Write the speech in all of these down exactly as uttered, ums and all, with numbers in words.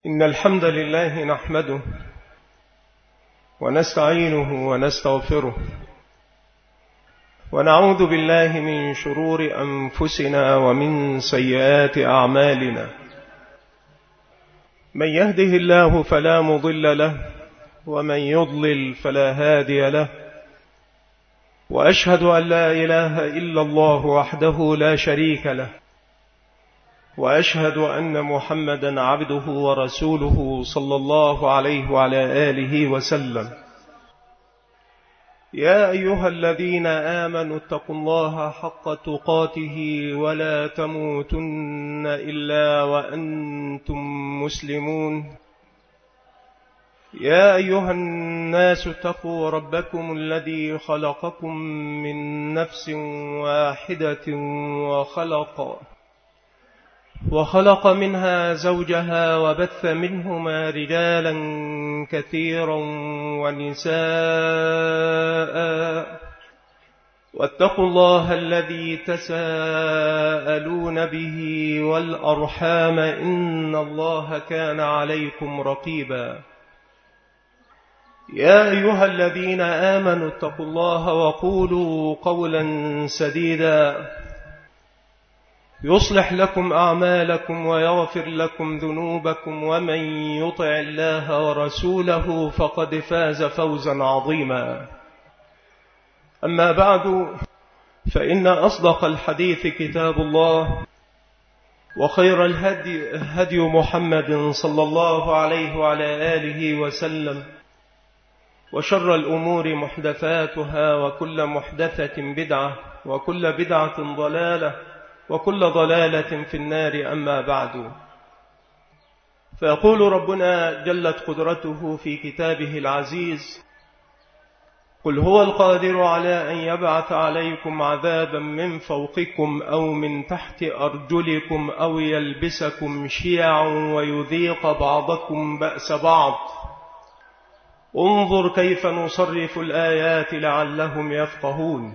إن الحمد لله نحمده ونستعينه ونستغفره ونعوذ بالله من شرور أنفسنا ومن سيئات أعمالنا. من يهده الله فلا مضل له ومن يضلل فلا هادي له، وأشهد أن لا إله إلا الله وحده لا شريك له، وأشهد أن محمدا عبده ورسوله صلى الله عليه وعلى آله وسلم. يا أيها الذين آمنوا اتقوا الله حق تقاته ولا تموتن إلا وأنتم مسلمون. يا أيها الناس اتقوا ربكم الذي خلقكم من نفس واحدة وخلق وخلق منها زوجها وبث منهما رجالا كثيرا ونساء، واتقوا الله الذي تساءلون به والأرحام إن الله كان عليكم رقيبا. يا أيها الذين آمنوا اتقوا الله وقولوا قولا سديدا يصلح لكم أعمالكم ويغفر لكم ذنوبكم، ومن يطع الله ورسوله فقد فاز فوزا عظيما. أما بعد، فإن أصدق الحديث كتاب الله، وخير الهدي هدي محمد صلى الله عليه وعلى آله وسلم، وشر الأمور محدثاتها، وكل محدثة بدعة، وكل بدعة ضلالة، وكل ضلالة في النار. أما بعد، فيقول ربنا جلت قدرته في كتابه العزيز: قل هو القادر على أن يبعث عليكم عذابا من فوقكم أو من تحت أرجلكم أو يلبسكم شيعا ويذيق بعضكم بأس بعض، انظر كيف نصرف الآيات لعلهم يفقهون.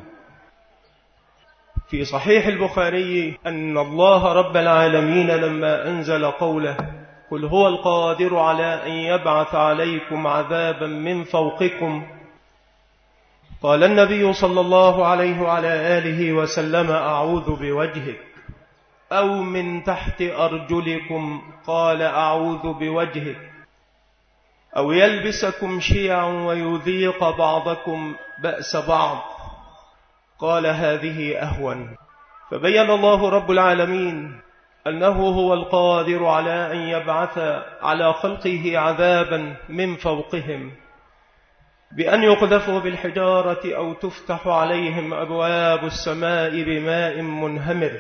في صحيح البخاري أن الله رب العالمين لما أنزل قوله قل هو القادر على أن يبعث عليكم عذابا من فوقكم، قال النبي صلى الله عليه وعلى آله وسلم: أعوذ بوجهك. أو من تحت أرجلكم، قال: أعوذ بوجهك. أو يلبسكم شيعا ويذيق بعضكم بأس بعض، قال: هذه أهون. فبين الله رب العالمين أنه هو القادر على أن يبعث على خلقه عذابا من فوقهم، بأن يقذفوا بالحجارة أو تفتح عليهم أبواب السماء بماء منهمر،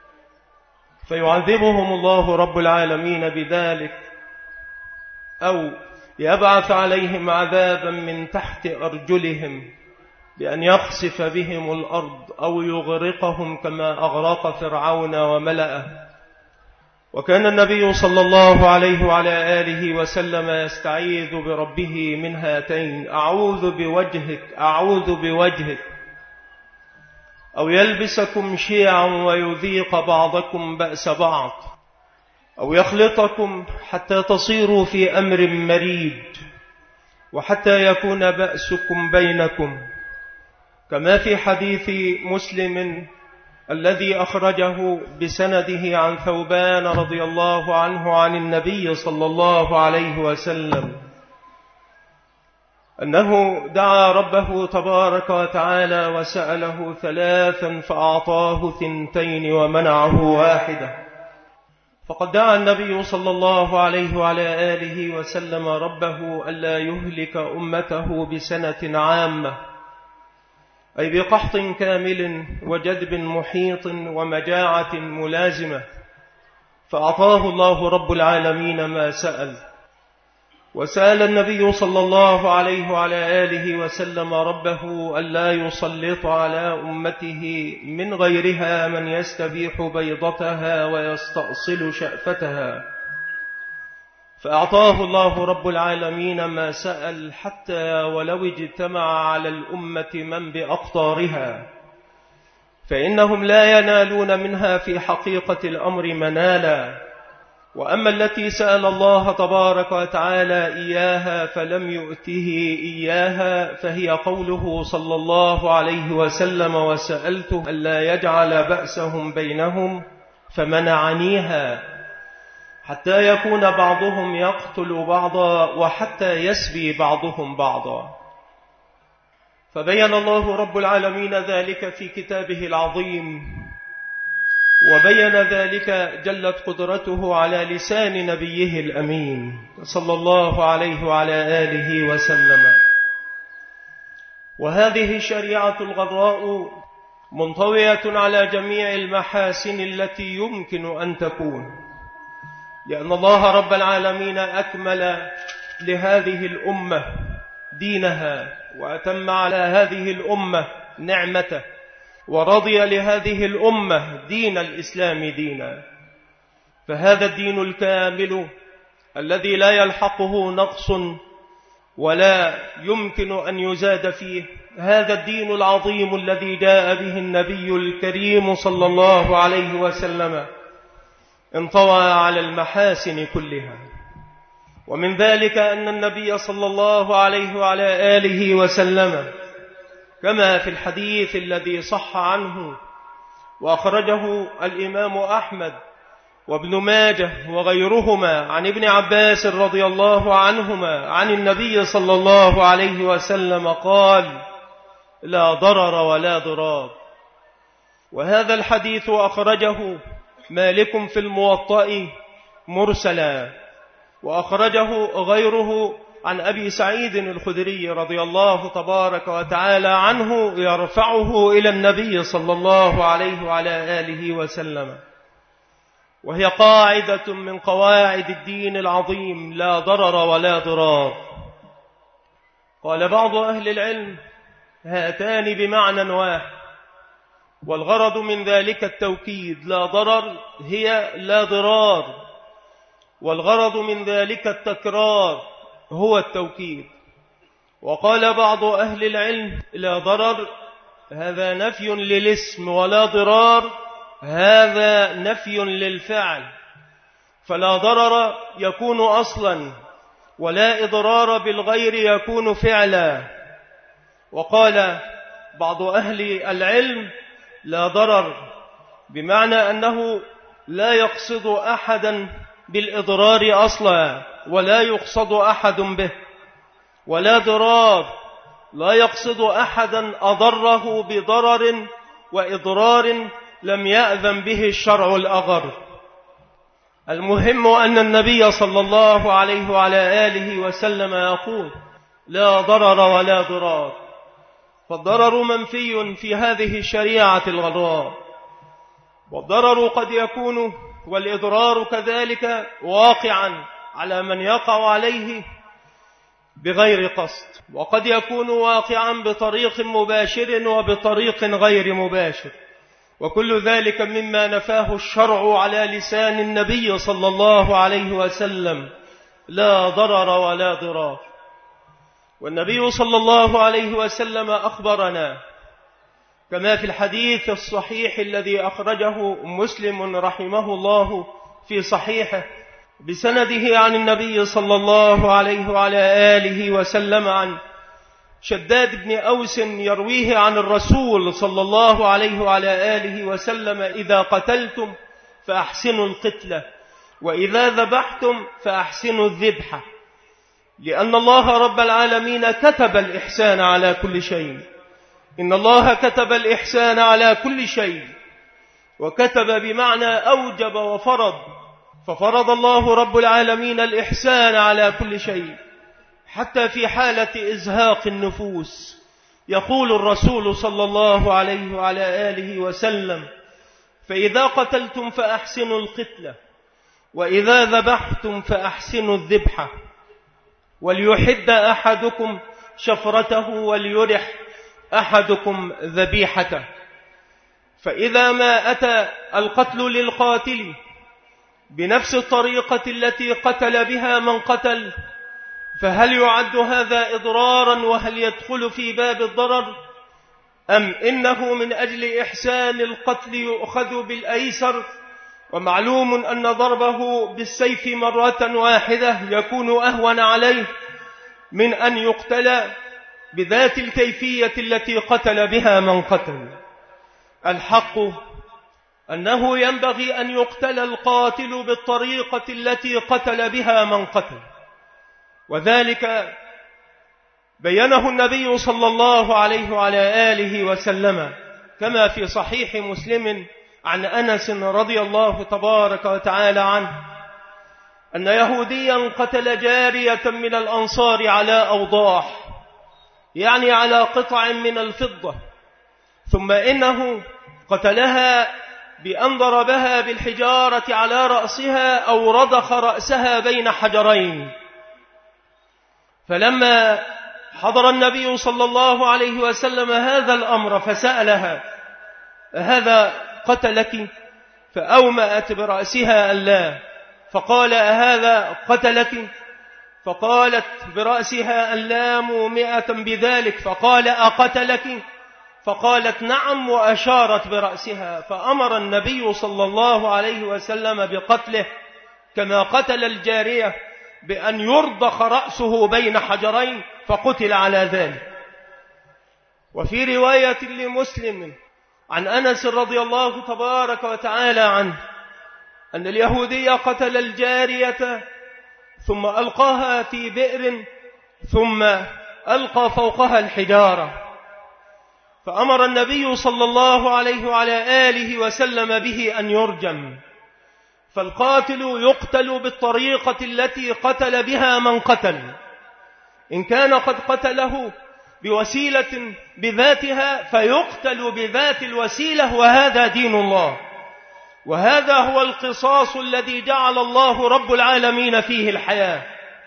فيعذبهم الله رب العالمين بذلك، أو يبعث عليهم عذابا من تحت أرجلهم بأن يخسف بهم الأرض أو يغرقهم كما أغرق فرعون وملأه. وكان النبي صلى الله عليه وعلى آله وسلم يستعيذ بربه من هاتين: أعوذ بوجهك، أعوذ بوجهك. أو يلبسكم شيعا ويذيق بعضكم بأس بعض، أو يخلطكم حتى تصيروا في أمر مريد، وحتى يكون بأسكم بينكم، كما في حديث مسلم الذي أخرجه بسنده عن ثوبان رضي الله عنه عن النبي صلى الله عليه وسلم أنه دعا ربه تبارك وتعالى وسأله ثلاثا فأعطاه ثنتين ومنعه واحدة. فقد دعا النبي صلى الله عليه وعلى آله وسلم ربه ألا يهلك أمته بسنة عامة، أي بقحط كامل وجدب محيط ومجاعة ملازمة، فأعطاه الله رب العالمين ما سأل. وسأل النبي صلى الله عليه وعلى آله وسلم ربه ألا يسلط على أمته من غيرها من يستبيح بيضتها ويستأصل شأفتها، فأعطاه الله رب العالمين ما سأل، حتى ولو اجتمع على الأمة من بأقطارها، فإنهم لا ينالون منها في حقيقة الأمر منالا، وأما التي سأل الله تبارك وتعالى إياها فلم يؤته إياها فهي قوله صلى الله عليه وسلم: وسألته ألا يجعل بأسهم بينهم فمنعنيها، حتى يكون بعضهم يقتل بعضا وحتى يسبي بعضهم بعضا. فبين الله رب العالمين ذلك في كتابه العظيم، وبين ذلك جلت قدرته على لسان نبيه الأمين صلى الله عليه وعلى آله وسلم. وهذه الشريعة الغراء منطوية على جميع المحاسن التي يمكن أن تكون، لأن الله رب العالمين أكمل لهذه الأمة دينها، وأتم على هذه الأمة نعمته، ورضي لهذه الأمة دين الإسلام دينا. فهذا الدين الكامل الذي لا يلحقه نقص ولا يمكن أن يزاد فيه، هذا الدين العظيم الذي جاء به النبي الكريم صلى الله عليه وسلم انطوى على المحاسن كلها. ومن ذلك أن النبي صلى الله عليه وعلى آله وسلم كما في الحديث الذي صح عنه وأخرجه الإمام أحمد وابن ماجه وغيرهما عن ابن عباس رضي الله عنهما عن النبي صلى الله عليه وسلم قال: لا ضرر ولا ضرار. وهذا الحديث أخرجه مالك في الموطأ مرسلا، وأخرجه غيره عن أبي سعيد الخدري رضي الله تبارك وتعالى عنه يرفعه إلى النبي صلى الله عليه وعلى آله وسلم. وهي قاعدة من قواعد الدين العظيم: لا ضرر ولا ضرار. قال بعض أهل العلم: هاتان بمعنى واحد، والغرض من ذلك التوكيد، لا ضرر هي لا ضرار، والغرض من ذلك التكرار هو التوكيد. وقال بعض أهل العلم: لا ضرر هذا نفي للاسم، ولا ضرار هذا نفي للفعل، فلا ضرر يكون أصلا، ولا إضرار بالغير يكون فعلا. وقال بعض أهل العلم: لا ضرر بمعنى أنه لا يقصد أحدا بالإضرار أصلا، ولا يقصد أحد به، ولا ضرار لا يقصد أحدا أضره بضرر وإضرار لم يأذن به الشرع الأغر. المهم أن النبي صلى الله عليه وعلى آله وسلم يقول: لا ضرر ولا ضرار. فالضرر منفي في هذه الشريعة الغراء، والضرر قد يكون والإضرار كذلك واقعا على من يقع عليه بغير قصد، وقد يكون واقعا بطريق مباشر وبطريق غير مباشر، وكل ذلك مما نفاه الشرع على لسان النبي صلى الله عليه وسلم: لا ضرر ولا ضرار. والنبي صلى الله عليه وسلم أخبرنا كما في الحديث الصحيح الذي أخرجه مسلم رحمه الله في صحيحه بسنده عن النبي صلى الله عليه وعلى آله وسلم عن شداد بن أوس يرويه عن الرسول صلى الله عليه وعلى آله وسلم: إذا قتلتم فأحسنوا القتلة، وإذا ذبحتم فأحسنوا الذبحة، لأن الله رب العالمين كتب الإحسان على كل شيء. إن الله كتب الإحسان على كل شيء، وكتب بمعنى أوجب وفرض، ففرض الله رب العالمين الإحسان على كل شيء، حتى في حالة إزهاق النفوس. يقول الرسول صلى الله عليه وعلى آله وسلم: فإذا قتلتم فأحسنوا القتلة، وإذا ذبحتم فأحسنوا الذبحة، وليحد أحدكم شفرته وليرح أحدكم ذبيحته. فإذا ما أتى القتل للقاتل بنفس الطريقة التي قتل بها من قتل، فهل يعد هذا إضرارا وهل يدخل في باب الضرر، أم إنه من أجل إحسان القتل يؤخذ بالأيسر ومعلوم أن ضربه بالسيف مرة واحدة يكون أهون عليه من أن يقتل بذات الكيفية التي قتل بها من قتل. الحق أنه ينبغي أن يقتل القاتل بالطريقة التي قتل بها من قتل، وذلك بينه النبي صلى الله عليه وعلى آله وسلم كما في صحيح مسلم عن أنس رضي الله تبارك وتعالى عنه أن يهوديا قتل جارية من الأنصار على أوضاح، يعني على قطع من الفضة، ثم إنه قتلها بأن ضربها بالحجارة على رأسها أو رضخ رأسها بين حجرين. فلما حضر النبي صلى الله عليه وسلم هذا الأمر فسألها: هذا قتلك؟ فأومأت برأسها ألا. فقال: أهذا قتلك؟ فقالت برأسها ألا مومئة بذلك. فقال: أقتلك؟ فقالت: نعم، وأشارت برأسها. فأمر النبي صلى الله عليه وسلم بقتله كما قتل الجارية بأن يرضخ رأسه بين حجرين، فقتل على ذلك. وفي رواية لمسلم عن أنس رضي الله تبارك وتعالى عنه أن اليهودي قتل الجارية ثم ألقاها في بئر ثم ألقى فوقها الحجارة، فأمر النبي صلى الله عليه وعلى آله وسلم به أن يرجم. فالقاتل يقتل بالطريقة التي قتل بها من قتل، إن كان قد قتله بوسيلة بذاتها فيقتل بذات الوسيلة، وهذا دين الله، وهذا هو القصاص الذي جعل الله رب العالمين فيه الحياة.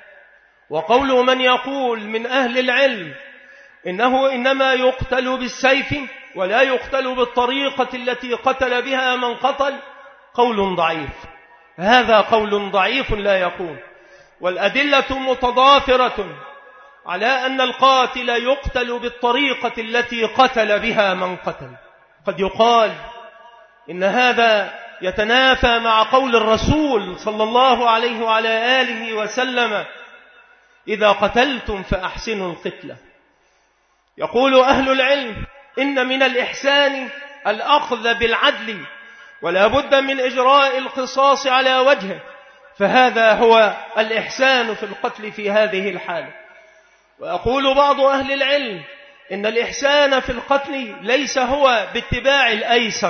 وقول من يقول من أهل العلم إنه إنما يقتل بالسيف ولا يقتل بالطريقة التي قتل بها من قتل قول ضعيف، هذا قول ضعيف لا يقوم، والأدلة متضافرة على أن القاتل يقتل بالطريقة التي قتل بها من قتل. قد يقال إن هذا يتنافى مع قول الرسول صلى الله عليه وعلى آله وسلم: إذا قتلتم فأحسنوا القتلة. يقول أهل العلم إن من الإحسان الأخذ بالعدل، ولا بد من إجراء القصاص على وجهه، فهذا هو الإحسان في القتل في هذه الحالة. ويقول بعض أهل العلم إن الإحسان في القتل ليس هو باتباع الأيسر،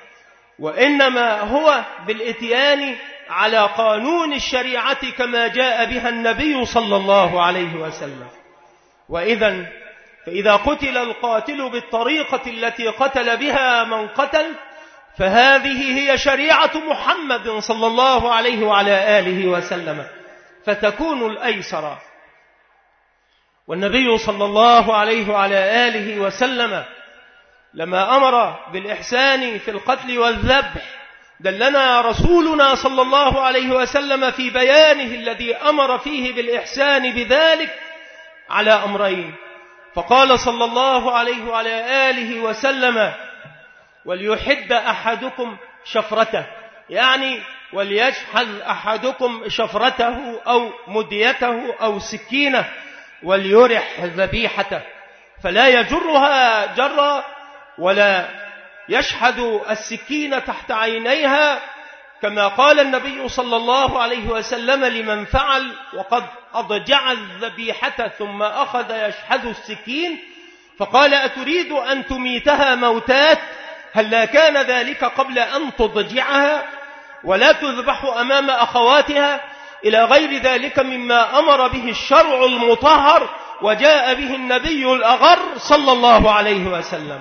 وإنما هو بالإتيان على قانون الشريعة كما جاء بها النبي صلى الله عليه وسلم. وإذن فإذا قتل القاتل بالطريقة التي قتل بها من قتل فهذه هي شريعة محمد صلى الله عليه وعلى آله وسلم، فتكون الأيسر. والنبي صلى الله عليه وعلى آله وسلم لما أمر بالإحسان في القتل والذبح دلنا رسولنا صلى الله عليه وسلم في بيانه الذي أمر فيه بالإحسان بذلك على أمرين. فقال صلى الله عليه وعلى آله وسلم: وليحد أحدكم شفرته، يعني وليشحذ أحدكم شفرته أو مديته أو سكينه، وليرح ذبيحته، فلا يجرها جرا ولا يشحذ السكين تحت عينيها، كما قال النبي صلى الله عليه وسلم لمن فعل وقد أضجع الذبيحة ثم أخذ يشحذ السكين، فقال: أتريد أن تميتها موتات؟ هل كان ذلك قبل أن تضجعها ولا تذبح أمام أخواتها؟ إلى غير ذلك مما أمر به الشرع المطهر وجاء به النبي الأغر صلى الله عليه وسلم.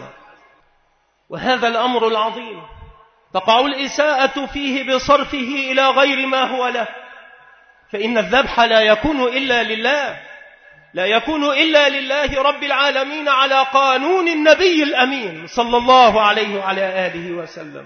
وهذا الأمر العظيم تقع الإساءة فيه بصرفه إلى غير ما هو له، فإن الذبح لا يكون إلا لله، لا يكون إلا لله رب العالمين على قانون النبي الأمين صلى الله عليه وعلى آله وسلم.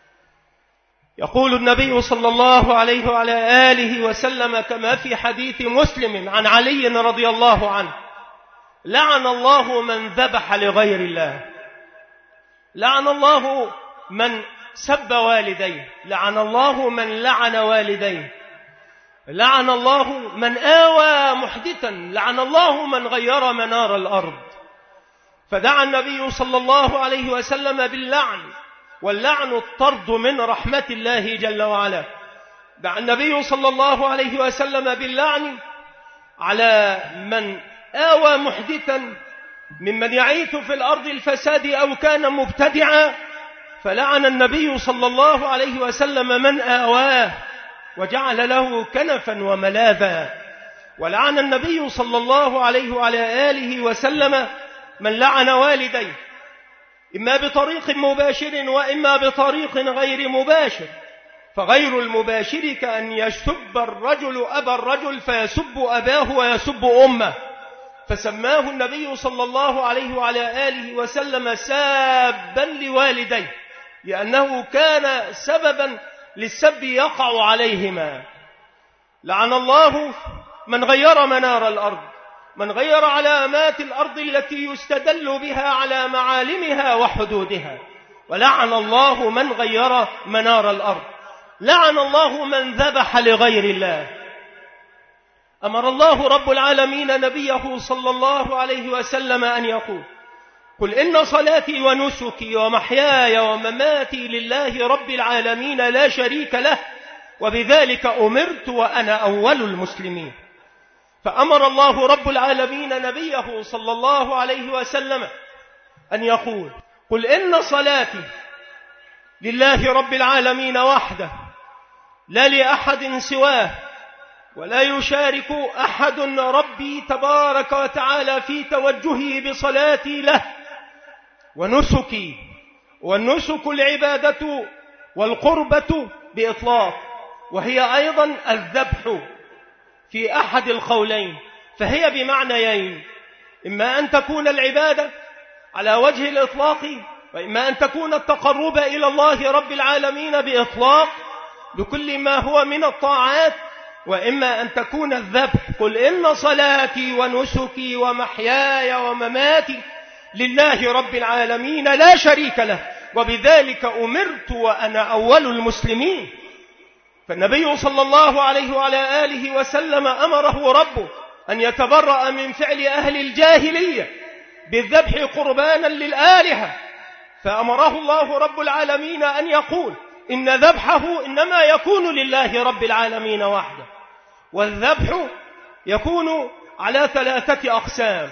يقول النبي صلى الله عليه وعلى آله وسلم كما في حديث مسلم عن علي رضي الله عنه: لعن الله من ذبح لغير الله، لعن الله من سب والديه، لعن الله من لعن والديه، لعن الله من آوى محدثا، لعن الله من غير منار الأرض. فدعا النبي صلى الله عليه وسلم باللعن، واللعن الطرد من رحمة الله جل وعلا. دعا النبي صلى الله عليه وسلم باللعن على من آوى محدثا ممن يعيث في الأرض الفساد أو كان مبتدعا، فلعن النبي صلى الله عليه وسلم من آواه وجعل له كنفا وملاذا. ولعن النبي صلى الله عليه وعلى آله وسلم من لعن والديه، إما بطريق مباشر وإما بطريق غير مباشر. فغير المباشر كأن يسب الرجل أبا الرجل فيسب أباه ويسب أمه، فسماه النبي صلى الله عليه وعلى آله وسلم سابا لوالديه، لأنه كان سببا للسب يقع عليهما. لعن الله من غير منار الأرض، من غير علامات الأرض التي يستدل بها على معالمها وحدودها. ولعن الله من غير منار الأرض. لعن الله من ذبح لغير الله. أمر الله رب العالمين نبيه صلى الله عليه وسلم أن يقول: قل إن صلاتي ونسكي ومحياي ومماتي لله رب العالمين لا شريك له وبذلك أمرت وأنا أول المسلمين. فأمر الله رب العالمين نبيه صلى الله عليه وسلم أن يقول: قل إن صلاتي لله رب العالمين وحده لا لأحد سواه، ولا يشارك أحد ربي تبارك وتعالى في توجهي بصلاتي له. ونسكي، والنسك العبادة والقربة بإطلاق، وهي أيضا الذبح في أحد القولين، فهي بمعنيين: إما أن تكون العبادة على وجه الإطلاق، وإما أن تكون التقرب إلى الله رب العالمين بإطلاق بكل ما هو من الطاعات، وإما أن تكون الذبح. قل إن صلاتي ونسكي ومحياي ومماتي لله رب العالمين لا شريك له وبذلك أمرت وأنا أول المسلمين. فالنبي صلى الله عليه وعلى آله وسلم أمره ربه أن يتبرأ من فعل أهل الجاهلية بالذبح قربانا للآلهة، فأمره الله رب العالمين أن يقول: إن ذبحه إنما يكون لله رب العالمين وحده. والذبح يكون على ثلاثة أقسام: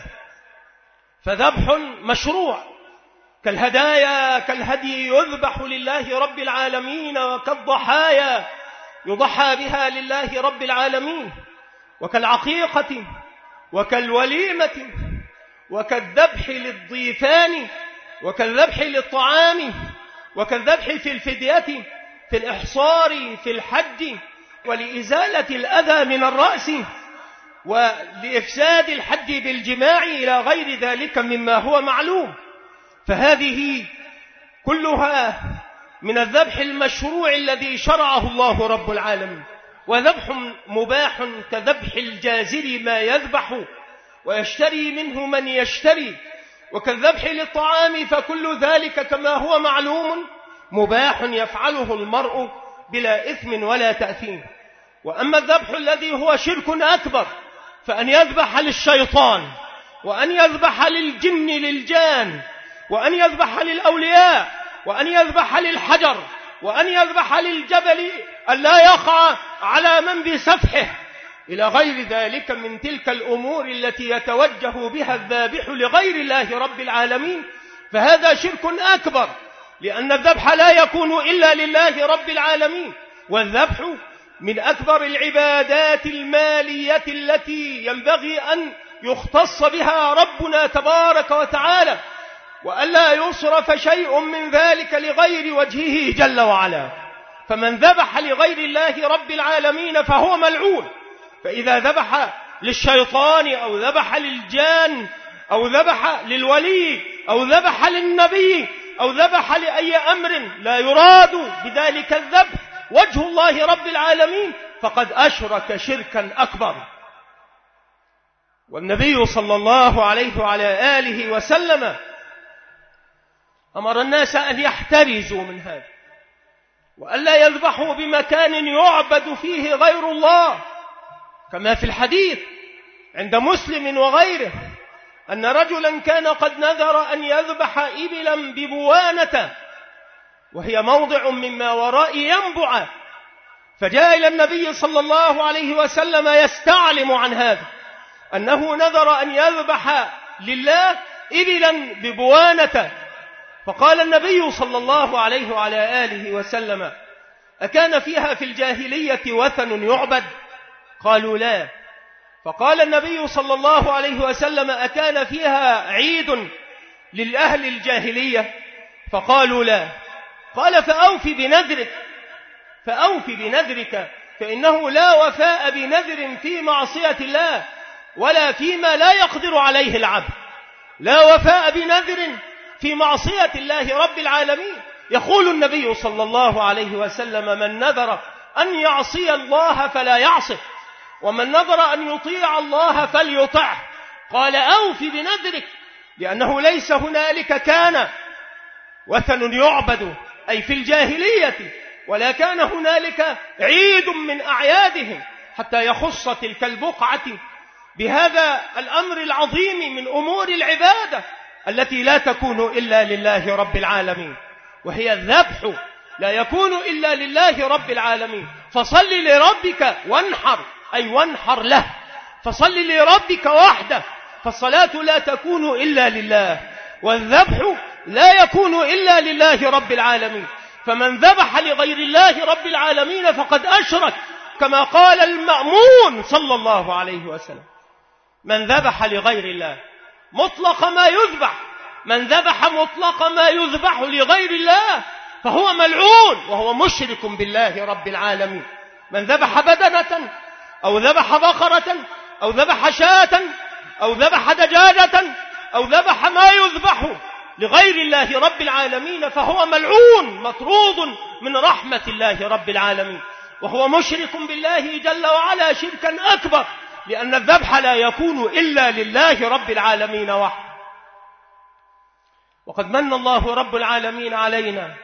فذبح مشروع كالهدايا، كالهدي يذبح لله رب العالمين، وكالضحايا يضحى بها لله رب العالمين، وكالعقيقة، وكالوليمة، وكالذبح للضيفان، وكالذبح للطعام، وكالذبح في الفدية، في الإحصار، في الحج، ولإزالة الأذى من الرأس، ولإفساد الحج بالجماع، إلى غير ذلك مما هو معلوم. فهذه كلها من الذبح المشروع الذي شرعه الله رب العالمين. وذبح مباح كذبح الجازر ما يذبح ويشتري منه من يشتري، وكالذبح للطعام، فكل ذلك كما هو معلوم مباح يفعله المرء بلا إثم ولا تأثيم. وأما الذبح الذي هو شرك أكبر، فأن يذبح للشيطان، وأن يذبح للجن للجان، وأن يذبح للأولياء، وأن يذبح للحجر، وأن يذبح للجبل ألا يقع على من بسفحه، إلى غير ذلك من تلك الأمور التي يتوجه بها الذابح لغير الله رب العالمين، فهذا شرك أكبر، لأن الذبح لا يكون إلا لله رب العالمين. والذبح من أكبر العبادات المالية التي ينبغي أن يختص بها ربنا تبارك وتعالى، وألا يصرف شيء من ذلك لغير وجهه جل وعلا. فمن ذبح لغير الله رب العالمين فهو ملعون. فإذا ذبح للشيطان أو ذبح للجان أو ذبح للولي أو ذبح للنبي أو ذبح لأي أمر لا يراد بذلك الذبح وجه الله رب العالمين، فقد أشرك شركا أكبر. والنبي صلى الله عليه وعلى آله وسلم أمر الناس أن يحترزوا من هذا، وألا يذبحوا بمكان يعبد فيه غير الله، كما في الحديث عند مسلم وغيره أن رجلا كان قد نذر أن يذبح إبلا ببوانة وهي موضع مما وراء ينبع، فجاء إلى النبي صلى الله عليه وسلم يستعلم عن هذا، أنه نذر أن يذبح لله إبلا ببوانة، فقال النبي صلى الله عليه وعلى آله وسلم: أكان فيها في الجاهلية وثن يعبد؟ قالوا لا. فقال النبي صلى الله عليه وسلم: أكان فيها عيد للأهل الجاهلية؟ فقالوا لا. قال: فأوف بنذرك فأوف بنذرك فإنه لا وفاء بنذر في معصية الله ولا فيما لا يقدر عليه العبد. لا وفاء بنذر في معصية الله رب العالمين. يقول النبي صلى الله عليه وسلم: من نذر أن يعصي الله فلا يعصه، ومن نذر أن يطيع الله فليطعه. قال: أوف بنذرك، لأنه ليس هنالك كان وثن يعبد أي في الجاهلية، ولا كان هنالك عيد من أعيادهم حتى يخص تلك البقعة بهذا الأمر العظيم من أمور العبادة التي لا تكون إلا لله رب العالمين، وهي الذبح لا يكون إلا لله رب العالمين. فصل لربك وانحر، أي وانحر له، فصل لربك وحده، فالصلاة لا تكون إلا لله، والذبح لا يكون إلا لله رب العالمين. فمن ذبح لغير الله رب العالمين فقد أشرك، كما قال المأمون صلى الله عليه وسلم: من ذبح لغير الله مطلق ما يذبح، من ذبح مطلق ما يذبح لغير الله فهو ملعون وهو مشرك بالله رب العالمين. من ذبح بدنة أو ذبح بقرة أو ذبح شاة أو ذبح دجاجة أو ذبح ما يذبح لغير الله رب العالمين فهو ملعون مطرود من رحمة الله رب العالمين، وهو مشرك بالله جل وعلا شركا أكبر، لأن الذبح لا يكون إلا لله رب العالمين وحده. وقد من الله رب العالمين علينا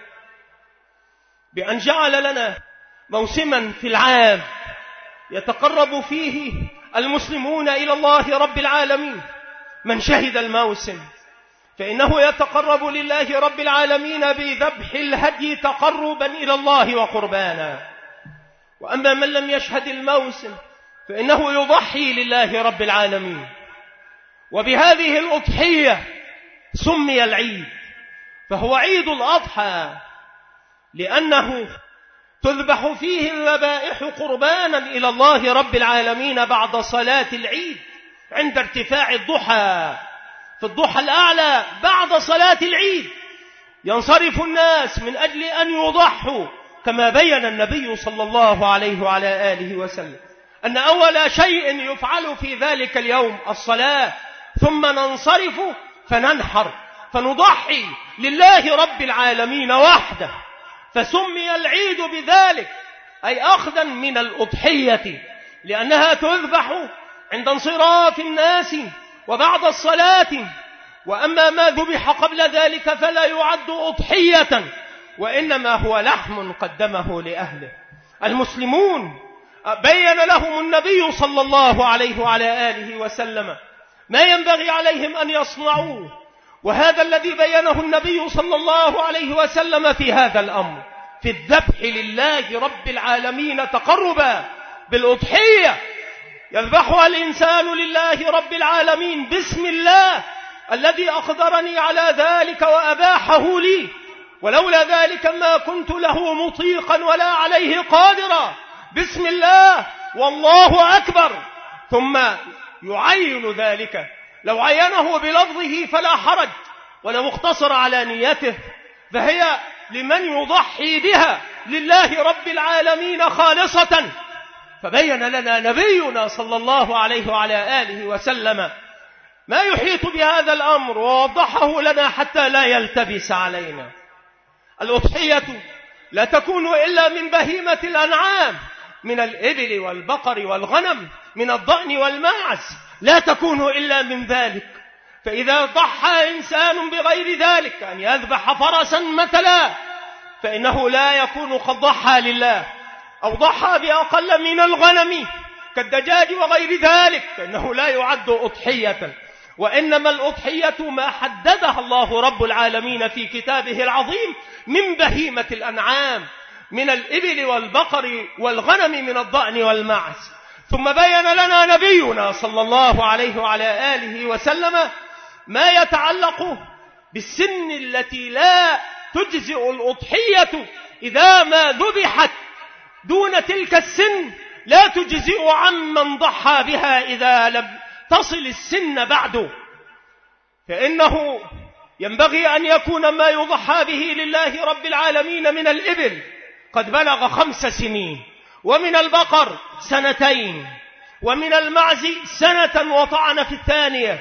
بأن جعل لنا موسما في العام يتقرب فيه المسلمون إلى الله رب العالمين. من شهد الموسم فإنه يتقرب لله رب العالمين بذبح الهدي تقربا إلى الله وقربانا، وأما من لم يشهد الموسم فإنه يضحي لله رب العالمين. وبهذه الأضحية سمي العيد، فهو عيد الأضحى لأنه تذبح فيه الذبائح قربانا إلى الله رب العالمين بعد صلاة العيد عند ارتفاع الضحى. في الضحى الأعلى بعد صلاة العيد ينصرف الناس من أجل أن يضحوا، كما بين النبي صلى الله عليه وعلى آله وسلم أن أول شيء يفعل في ذلك اليوم الصلاة، ثم ننصرف فننحر فنضحي لله رب العالمين وحده. فسمي العيد بذلك، أي أخذا من الأضحية، لأنها تذبح عند انصراف الناس وبعد الصلاة. وأما ما ذبح قبل ذلك فلا يعد أضحية، وإنما هو لحم قدمه لأهله. المسلمون بين لهم النبي صلى الله عليه وعلى آله وسلم ما ينبغي عليهم أن يصنعوه، وهذا الذي بينه النبي صلى الله عليه وسلم في هذا الأمر، في الذبح لله رب العالمين تقربا بالأضحية. يذبحها الإنسان لله رب العالمين بسم الله الذي أقدرني على ذلك وأباحه لي، ولولا ذلك ما كنت له مطيقا ولا عليه قادرا. بسم الله والله أكبر، ثم يعين ذلك. لو عينه بلفظه فلا حرج، ولو اقتصر على نيته فهي لمن يضحي بها لله رب العالمين خالصة. فبين لنا نبينا صلى الله عليه وعلى آله وسلم ما يحيط بهذا الأمر ووضحه لنا حتى لا يلتبس علينا. الأضحية لا تكون إلا من بهيمة الأنعام، من الإبل والبقر والغنم، من الضأن والماعز، لا تكون إلا من ذلك. فإذا ضحى إنسان بغير ذلك، أن يذبح فرسا مثلا فإنه لا يكون قد ضحى لله أو ضحى بأقل من الغنم كالدجاج وغير ذلك، فإنه لا يعد أضحية، وإنما الأضحية ما حددها الله رب العالمين في كتابه العظيم من بهيمة الأنعام، من الإبل والبقر والغنم، من الضأن والمعز. ثم بين لنا نبينا صلى الله عليه وعلى آله وسلم ما يتعلق بالسن التي لا تجزئ الأضحية إذا ما ذبحت دون تلك السن، لا تجزئ عمن ضحى بها إذا لم تصل السن بعد، فإنه ينبغي أن يكون ما يضحى به لله رب العالمين من الإبل قد بلغ خمس سنين، ومن البقر سنتين، ومن المعز سنة وطعن في الثانية،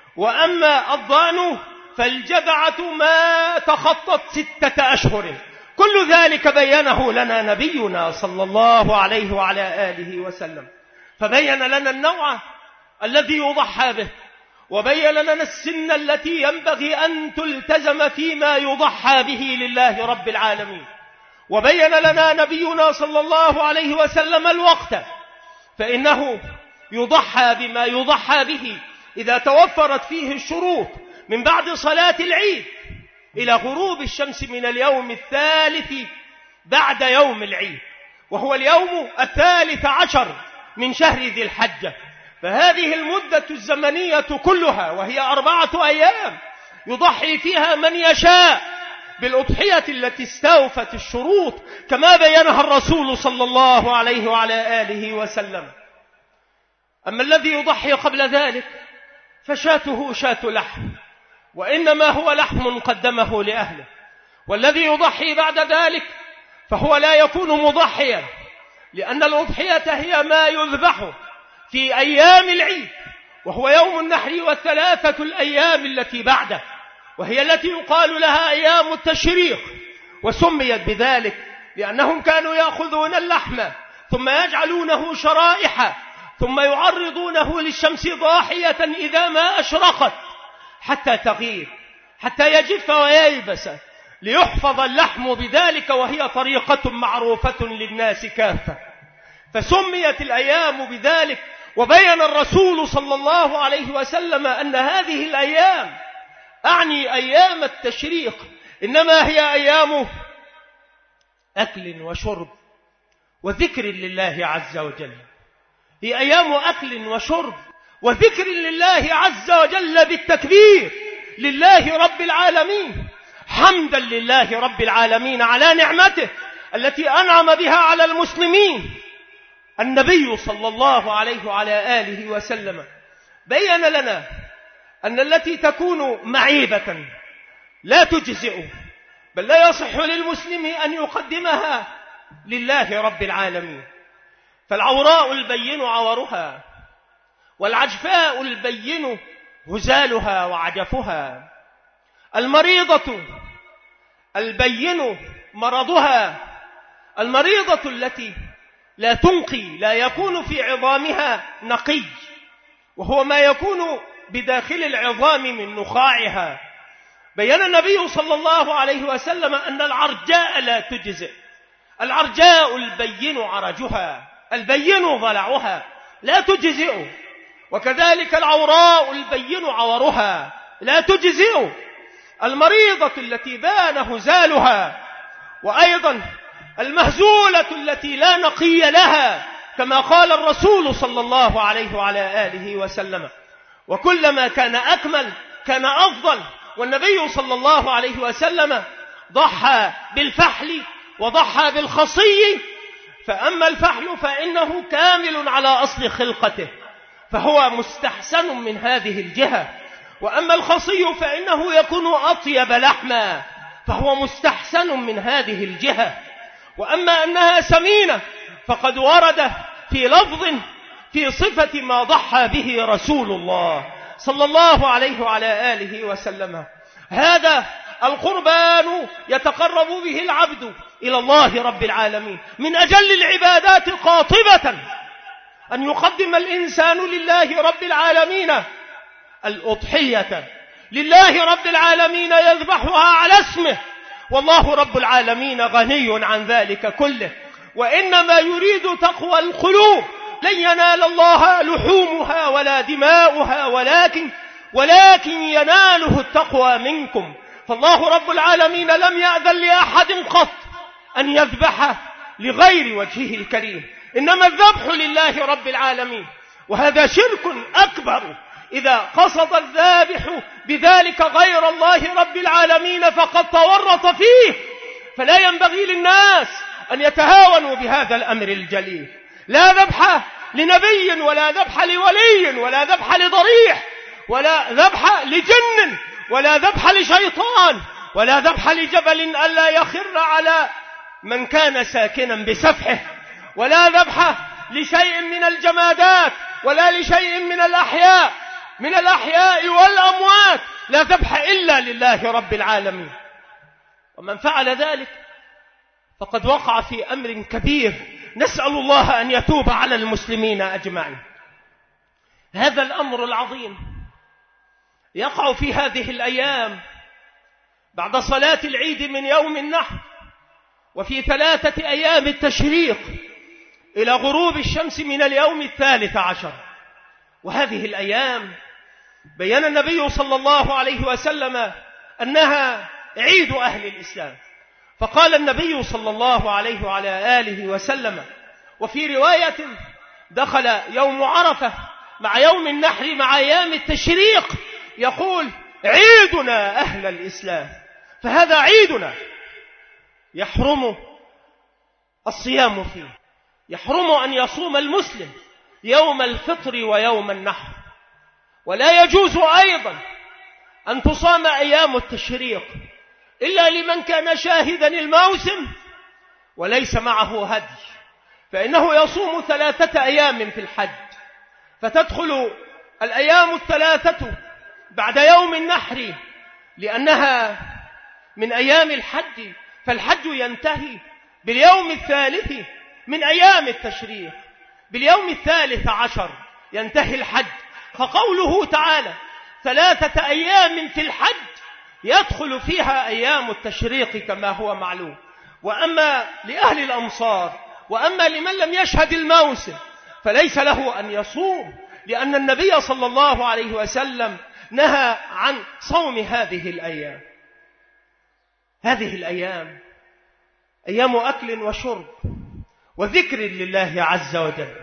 وأما الضأن فالجذعة ما تخطت ستة أشهر. كل ذلك بينه لنا نبينا صلى الله عليه وعلى آله وسلم، فبين لنا النوع الذي يضحى به، وبين لنا السن التي ينبغي أن تلتزم فيما يضحى به لله رب العالمين، وبين لنا نبينا صلى الله عليه وسلم الوقت، فإنه يضحى بما يضحى به إذا توفرت فيه الشروط من بعد صلاة العيد إلى غروب الشمس من اليوم الثالث بعد يوم العيد، وهو اليوم الثالث عشر من شهر ذي الحجة. فهذه المدة الزمنية كلها وهي أربعة أيام يضحي فيها من يشاء بالأضحية التي استوفت الشروط كما بينها الرسول صلى الله عليه وعلى آله وسلم. أما الذي يضحي قبل ذلك فشاته شاة لحم، وإنما هو لحم قدمه لأهله، والذي يضحي بعد ذلك فهو لا يكون مضحيا، لأن الأضحية هي ما يذبح في أيام العيد، وهو يوم النحر والثلاثة الأيام التي بعده، وهي التي يقال لها أيام التشريق، وسميت بذلك لأنهم كانوا يأخذون اللحم ثم يجعلونه شرائح ثم يعرضونه للشمس ضاحية إذا ما أشرقت حتى تغيب، حتى يجف وييبس، ليحفظ اللحم بذلك، وهي طريقة معروفة للناس كافة، فسميت الأيام بذلك. وبين الرسول صلى الله عليه وسلم أن هذه الأيام، أعني أيام التشريق، إنما هي أيام أكل وشرب وذكر لله عز وجل، هي أيام أكل وشرب وذكر لله عز وجل بالتكبير لله رب العالمين، حمدا لله رب العالمين على نعمته التي أنعم بها على المسلمين. النبي صلى الله عليه وعلى آله وسلم بين لنا أن التي تكون معيبة لا تجزئ، بل لا يصح للمسلم أن يقدمها لله رب العالمين. فالعوراء البين عورها، والعجفاء البين هزالها وعجفها، المريضة البين مرضها، المريضة التي لا تنقي، لا يكون في عظامها نقي، وهو ما يكون بداخل العظام من نخاعها. بين النبي صلى الله عليه وسلم أن العرجاء لا تجزئ، العرجاء البين عرجها، البين ضلعها لا تجزئ، وكذلك العوراء البين عورها لا تجزئ، المريضة التي بان هزالها، وأيضا المهزولة التي لا نقي لها، كما قال الرسول صلى الله عليه وعلى آله وسلم. وكلما كان أكمل كان أفضل، والنبي صلى الله عليه وسلم ضحى بالفحل وضحى بالخصي، فأما الفحل فإنه كامل على أصل خلقته فهو مستحسن من هذه الجهة، وأما الخصي فإنه يكون أطيب لحما فهو مستحسن من هذه الجهة، وأما أنها سمينة فقد ورد في لفظ في صفة ما ضحى به رسول الله صلى الله عليه وعلى آله وسلم. هذا القربان يتقرب به العبد إلى الله رب العالمين من أجل العبادات قاطبة، أن يقدم الإنسان لله رب العالمين الأضحية لله رب العالمين، يذبحها على اسمه والله رب العالمين غني عن ذلك كله. وإنما يريد تقوى القلوب، لن ينال الله لحومها ولا دماؤها ولكن ولكن يناله التقوى منكم. فالله رب العالمين لم يأذن لأحد قط أن يذبح لغير وجهه الكريم، إنما الذبح لله رب العالمين. وهذا شرك أكبر إذا قصد الذابح بذلك غير الله رب العالمين فقد تورط فيه. فلا ينبغي للناس أن يتهاونوا بهذا الأمر الجليل. لا ذبح لنبي ولا ذبح لولي ولا ذبح لضريح ولا ذبح لجن ولا ذبح لشيطان ولا ذبح لجبل ألا يخر على من كان ساكنا بسفحه، ولا ذبح لشيء من الجمادات ولا لشيء من الأحياء من الأحياء والأموات. لا ذبح إلا لله رب العالمين. ومن فعل ذلك فقد وقع في أمر كبير، نسأل الله أن يتوب على المسلمين أجمعين. هذا الأمر العظيم يقع في هذه الأيام بعد صلاة العيد من يوم النحر، وفي ثلاثة أيام التشريق إلى غروب الشمس من اليوم الثالث عشر. وهذه الأيام بيّن النبي صلى الله عليه وسلم أنها عيد أهل الإسلام، فقال النبي صلى الله عليه وعلى آله وسلم: وفي رواية دخل يوم عرفة مع يوم النحر مع أيام التشريق يقول: عيدنا أهل الإسلام. فهذا عيدنا يحرم الصيام فيه، يحرم أن يصوم المسلم يوم الفطر ويوم النحر، ولا يجوز أيضا أن تصام أيام التشريق إلا لمن كان شاهدا الموسم وليس معه هدي، فإنه يصوم ثلاثة أيام في الحج، فتدخل الأيام الثلاثة بعد يوم النحر لأنها من أيام الحج، فالحج ينتهي باليوم الثالث من أيام التشريق، باليوم الثالث عشر ينتهي الحج. فقوله تعالى ثلاثة أيام في الحج يدخل فيها أيام التشريق كما هو معلوم. وأما لأهل الأمصار وأما لمن لم يشهد الموسم فليس له أن يصوم، لأن النبي صلى الله عليه وسلم نهى عن صوم هذه الأيام. هذه الأيام أيام أكل وشرب وذكر لله عز وجل،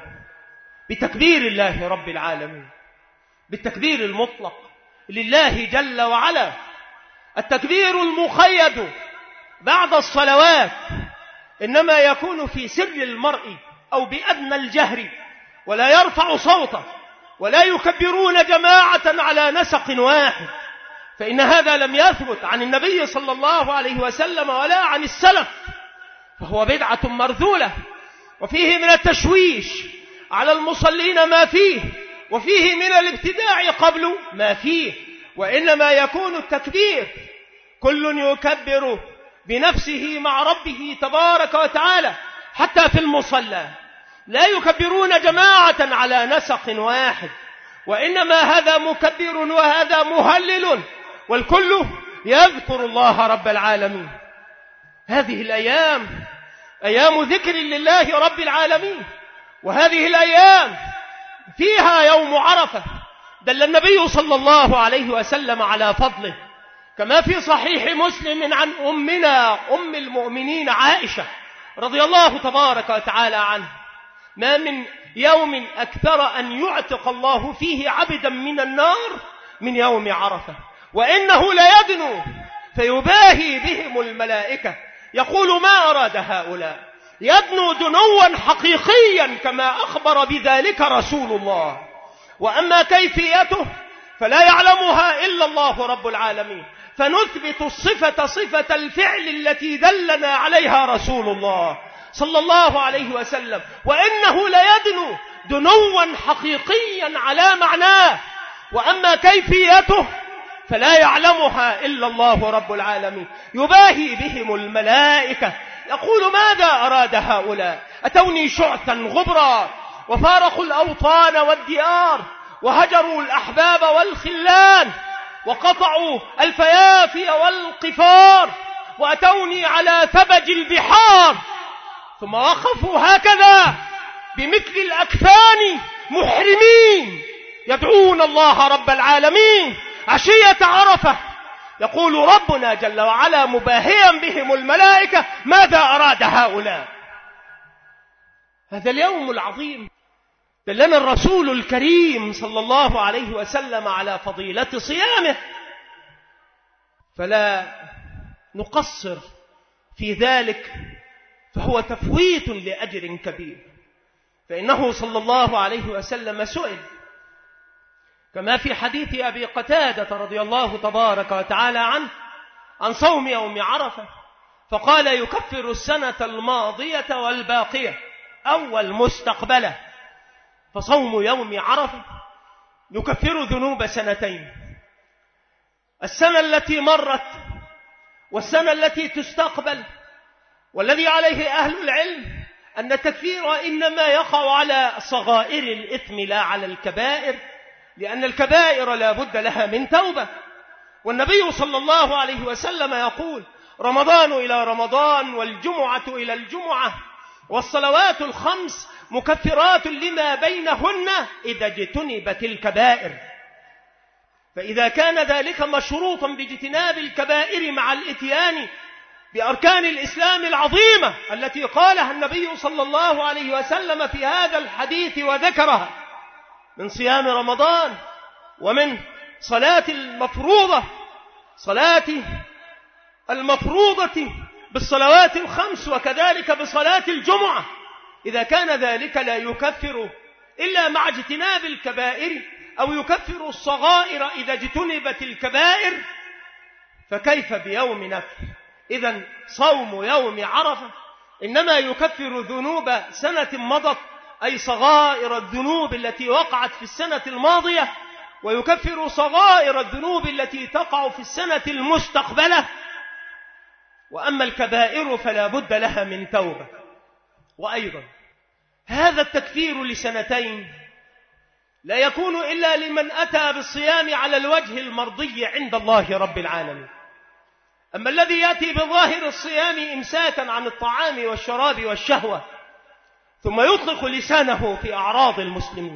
بتكبير الله رب العالمين، بالتكبير المطلق لله جل وعلا. التكبير المقيد بعد الصلوات إنما يكون في سر المرء أو بأدنى الجهر، ولا يرفع صوته، ولا يكبرون جماعة على نسق واحد، فإن هذا لم يثبت عن النبي صلى الله عليه وسلم ولا عن السلف، فهو بدعة مرذولة، وفيه من التشويش على المصلين ما فيه، وفيه من الابتداع قبل ما فيه. وإنما يكون التكبير كل يكبر بنفسه مع ربه تبارك وتعالى، حتى في المصلى لا يكبرون جماعة على نسق واحد، وإنما هذا مكبر وهذا مهلل، والكل يذكر الله رب العالمين. هذه الأيام أيام ذكر لله رب العالمين، وهذه الأيام فيها يوم عرفة دل النبي صلى الله عليه وسلم على فضله، كما في صحيح مسلم عن أمنا أم المؤمنين عائشة رضي الله تبارك وتعالى عنها: ما من يوم أكثر أن يعتق الله فيه عبدا من النار من يوم عرفة، وإنه ليدنو فيباهي بهم الملائكة، يقول: ما أراد هؤلاء؟ يدنو دنوا حقيقيا كما أخبر بذلك رسول الله، وأما كيفيته فلا يعلمها إلا الله رب العالمين، فنثبت الصفة صفة الفعل التي دلنا عليها رسول الله صلى الله عليه وسلم، وإنه ليدنو دنوا حقيقيا على معناه، وأما كيفيته فلا يعلمها إلا الله رب العالمين، يباهي بهم الملائكة، يقول: ماذا أراد هؤلاء؟ أتوني شعثا غبرا وفارقوا الأوطان والديار وهجروا الأحباب والخلان وقطعوا الفيافي والقفار وأتوني على ثبج البحار، ثم وقفوا هكذا بمثل الأكفان محرمين يدعون الله رب العالمين عشية عرفة. يقول ربنا جل وعلا مباهيا بهم الملائكة: ماذا أراد هؤلاء؟ هذا اليوم العظيم دلنا الرسول الكريم صلى الله عليه وسلم على فضيلة صيامه، فلا نقصر في ذلك، فهو تفويت لأجر كبير. فإنه صلى الله عليه وسلم سئل كما في حديث أبي قتادة رضي الله تبارك وتعالى عنه عن صوم يوم عرفة، فقال: يكفر السنة الماضية والباقية أو المستقبلة. فصوم يوم عرفة يكفر ذنوب سنتين، السنة التي مرت والسنة التي تستقبل. والذي عليه أهل العلم أن التكفير إنما يقع على صغائر الإثم لا على الكبائر، لأن الكبائر لا بد لها من توبة. والنبي صلى الله عليه وسلم يقول: رمضان إلى رمضان والجمعة إلى الجمعة والصلوات الخمس مكفرات لما بينهن إذا اجتنبت الكبائر. فإذا كان ذلك مشروطا باجتناب الكبائر مع الإتيان بأركان الإسلام العظيمة التي قالها النبي صلى الله عليه وسلم في هذا الحديث وذكرها من صيام رمضان ومن صلاة المفروضة صلاة المفروضة بالصلوات الخمس وكذلك بصلاة الجمعة، إذا كان ذلك لا يكفر إلا مع اجتناب الكبائر أو يكفر الصغائر إذا اجتنبت الكبائر، فكيف بيوم نفر؟ إذن صوم يوم عرفة إنما يكفر ذنوب سنة مضت، أي صغائر الذنوب التي وقعت في السنة الماضية، ويكفر صغائر الذنوب التي تقع في السنة المستقبلة. وأما الكبائر فلا بد لها من توبة. وأيضا هذا التكفير لسنتين لا يكون إلا لمن أتى بالصيام على الوجه المرضي عند الله رب العالمين. أما الذي يأتي بظاهر الصيام إمساكا عن الطعام والشراب والشهوة ثم يطلق لسانه في أعراض المسلمين،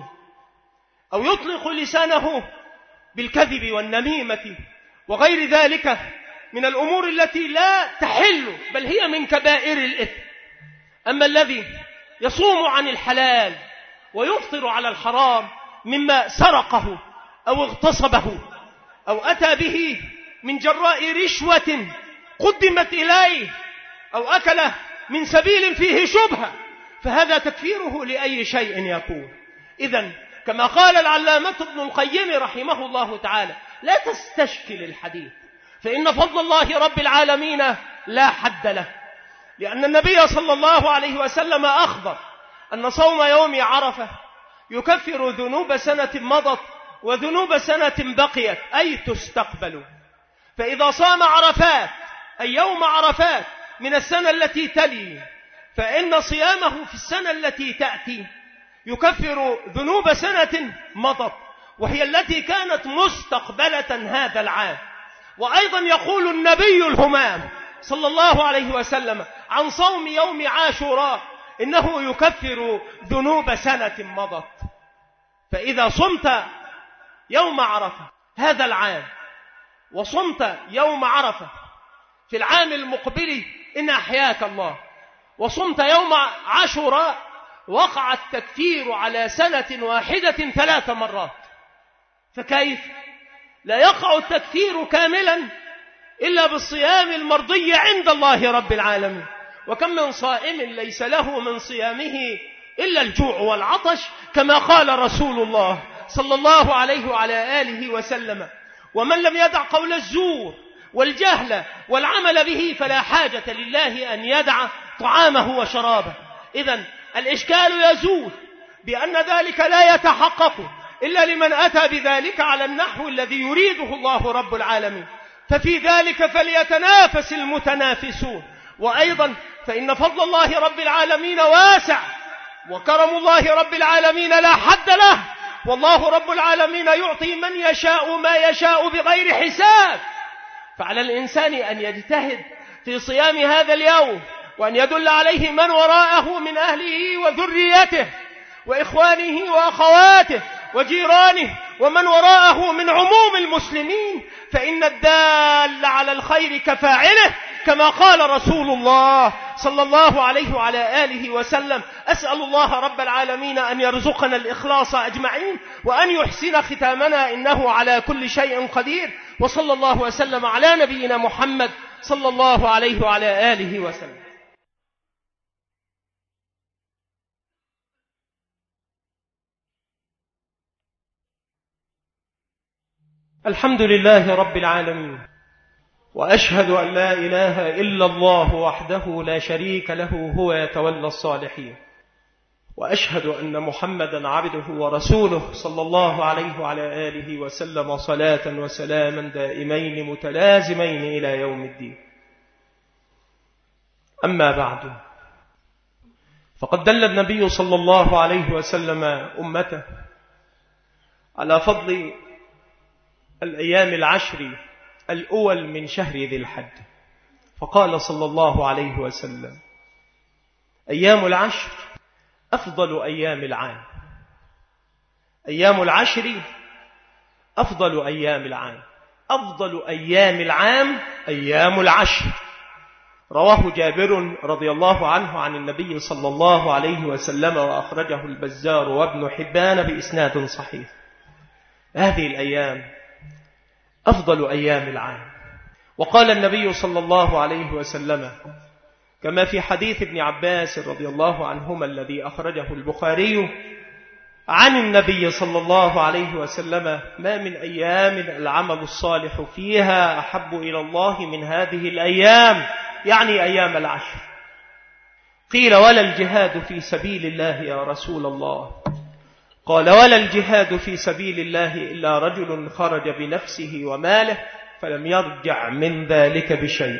أو يطلق لسانه بالكذب والنميمة وغير ذلك من الأمور التي لا تحل بل هي من كبائر الإثم. أما الذي يصوم عن الحلال ويفطر على الحرام مما سرقه أو اغتصبه أو أتى به من جراء رشوة قدمت إليه أو أكل من سبيل فيه شبهة، فهذا تكفيره لأي شيء يكون. إذن كما قال العلامة ابن القيم رحمه الله تعالى: لا تستشكل الحديث، فإن فضل الله رب العالمين لا حد له، لأن النبي صلى الله عليه وسلم أخبر أن صوم يوم عرفة يكفر ذنوب سنة مضت وذنوب سنة بقيت، أي تستقبل. فإذا صام عرفات أي يوم عرفات من السنة التي تلي، فإن صيامه في السنة التي تأتي يكفر ذنوب سنة مضت وهي التي كانت مستقبلة هذا العام. وأيضا يقول النبي الهمام صلى الله عليه وسلم عن صوم يوم عاشوراء إنه يكفر ذنوب سنة مضت. فإذا صمت يوم عرفة هذا العام وصمت يوم عرفة في العام المقبل إن أحياك الله وصمت يوم عاشوراء، وقع التكفير على سنة واحدة ثلاث مرات. فكيف لا يقع التكفير كاملا إلا بالصيام المرضي عند الله رب العالمين؟ وكم من صائم ليس له من صيامه إلا الجوع والعطش، كما قال رسول الله صلى الله عليه وعلى آله وسلم: ومن لم يدع قول الزور والجهل والعمل به فلا حاجة لله أن يدع طعامه وشرابه. إذن الإشكال يزول بأن ذلك لا يتحقق إلا لمن أتى بذلك على النحو الذي يريده الله رب العالمين، ففي ذلك فليتنافس المتنافسون. وأيضا فإن فضل الله رب العالمين واسع، وكرم الله رب العالمين لا حد له، والله رب العالمين يعطي من يشاء ما يشاء بغير حساب. فعلى الإنسان أن يجتهد في صيام هذا اليوم، وأن يدل عليه من وراءه من أهله وذريته وإخوانه وأخواته وجيرانه ومن وراءه من عموم المسلمين، فإن الدال على الخير كفاعله، كما قال رسول الله صلى الله عليه وعلى آله وسلم: أسأل الله رب العالمين أن يرزقنا الإخلاص أجمعين، وأن يحسن ختامنا، إنه على كل شيء قدير. وصلى الله وسلم على نبينا محمد صلى الله عليه وعلى آله وسلم. الحمد لله رب العالمين، وأشهد أن لا إله إلا الله وحده لا شريك له، هو يتولى الصالحين. وأشهد أن محمدا عبده ورسوله صلى الله عليه وعلى آله وسلم، صلاة وسلاما دائمين متلازمين إلى يوم الدين. أما بعد، فقد دل النبي صلى الله عليه وسلم أمته على فضل الأيام العشر الأول من شهر ذي الحج، فقال صلى الله عليه وسلم: أيام العشر أفضل أيام العام. أيام العشر أفضل أيام العام. أفضل أيام العام أيام العشر. رواه جابر رضي الله عنه عن النبي صلى الله عليه وسلم، وأخرجه البزار وابن حبان بإسناد صحيح. هذه الأيام أفضل أيام العام. وقال النبي صلى الله عليه وسلم كما في حديث ابن عباس رضي الله عنهما الذي أخرجه البخاري عن النبي صلى الله عليه وسلم: ما من أيام العمل الصالح فيها أحب إلى الله من هذه الأيام، يعني أيام العشر. قيل: ولا الجهاد في سبيل الله يا رسول الله؟ قال: ولا الجهاد في سبيل الله إلا رجل خرج بنفسه وماله فلم يرجع من ذلك بشيء.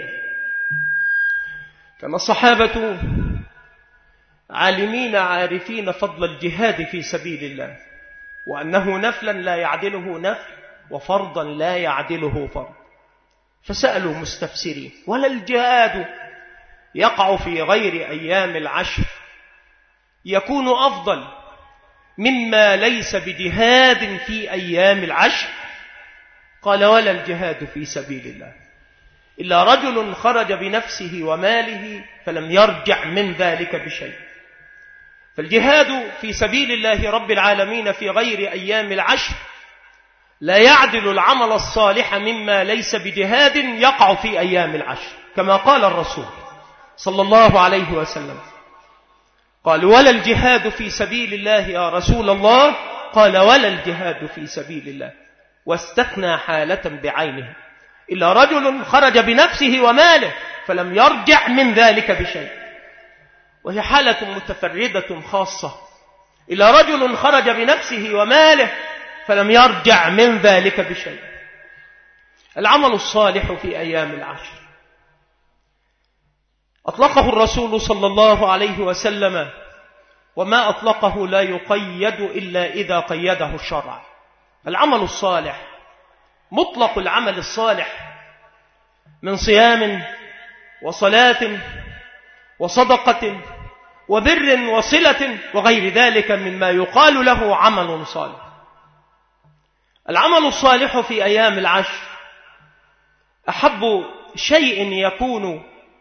كان الصحابة عالمين عارفين فضل الجهاد في سبيل الله، وأنه نفلا لا يعدله نفل، وفرضا لا يعدله فرض، فسألوا مستفسرين: ولا الجهاد يقع في غير أيام العشر يكون أفضل مما ليس بجهاد في أيام العشر؟ قال: ولا الجهاد في سبيل الله إلا رجل خرج بنفسه وماله فلم يرجع من ذلك بشيء. فالجهاد في سبيل الله رب العالمين في غير أيام العشر لا يعدل العمل الصالح مما ليس بجهاد يقع في أيام العشر، كما قال الرسول صلى الله عليه وسلم. قال: ولا الجهاد في سبيل الله يا رسول الله؟ قال: ولا الجهاد في سبيل الله، واستثنى حالة بعينها: إلا رجل خرج بنفسه وماله فلم يرجع من ذلك بشيء. وهي حالة متفردة خاصة: إلا رجل خرج بنفسه وماله فلم يرجع من ذلك بشيء. العمل الصالح في أيام العشر أطلقه الرسول صلى الله عليه وسلم، وما أطلقه لا يقيد إلا إذا قيده الشرع. العمل الصالح مطلق العمل الصالح من صيام وصلاة وصدقة وبر وصلة وغير ذلك مما يقال له عمل صالح. العمل الصالح في أيام العشر أحب شيء يكون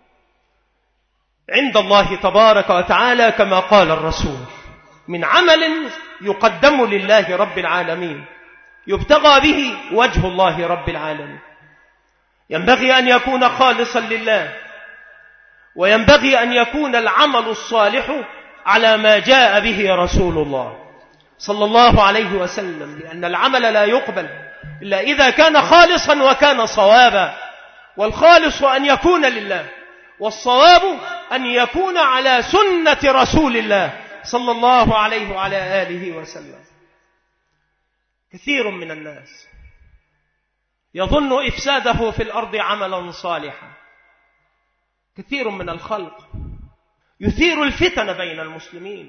عند الله تبارك وتعالى، كما قال الرسول: من عمل يقدم لله رب العالمين يبتغى به وجه الله رب العالمين. ينبغي أن يكون خالصا لله، وينبغي أن يكون العمل الصالح على ما جاء به رسول الله صلى الله عليه وسلم، لأن العمل لا يقبل إلا إذا كان خالصا وكان صوابا. والخالص أن يكون لله، والصواب أن يكون على سنة رسول الله صلى الله عليه وعلى آله وسلم. كثير من الناس يظن إفساده في الأرض عملا صالحا. كثير من الخلق يثير الفتن بين المسلمين،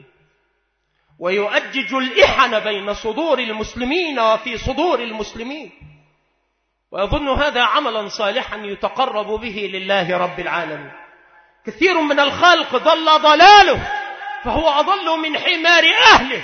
ويؤجج الإحن بين صدور المسلمين وفي صدور المسلمين. ويظن هذا عملا صالحا يتقرب به لله رب العالمين. كثير من الخلق ضل ضلاله فهو أضل من حمار أهله،